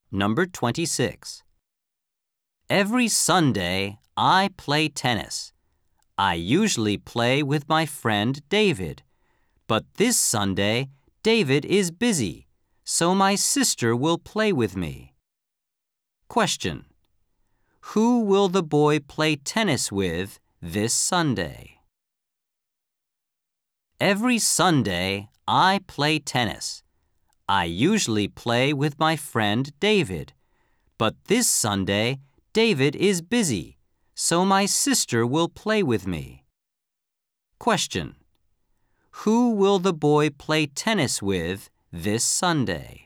Number 26. Every Sunday, I play tennis. I usually play with my friend David. But this Sunday, David is busy, so my sister will play with me. Question. Who will the boy play tennis with this Sunday? Every Sunday, I play tennis. I usually play with my friend David. But this Sunday, David is busy, so my sister will play with me. Question. Who will the boy play tennis with this Sunday?